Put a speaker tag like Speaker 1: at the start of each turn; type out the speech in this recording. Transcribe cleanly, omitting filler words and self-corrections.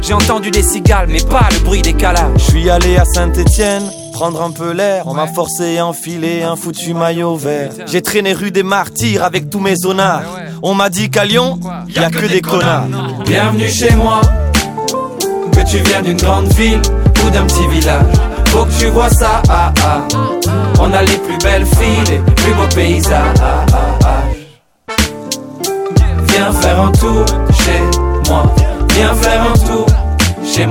Speaker 1: J'ai entendu des cigales mais pas le bruit des calages.
Speaker 2: Je suis allé à Saint-Étienne prendre un peu l'air. On m'a forcé à enfiler un foutu maillot vert. J'ai traîné rue des Martyrs avec tous mes zonards. On m'a dit qu'à Lyon, y'a que des connards.
Speaker 1: Bienvenue chez moi, que tu viens d'une grande ville ou d'un petit village. Faut que tu vois ça, ah, ah. On a les plus belles filles, les plus beaux paysages. Viens faire un tour chez moi, viens faire un tour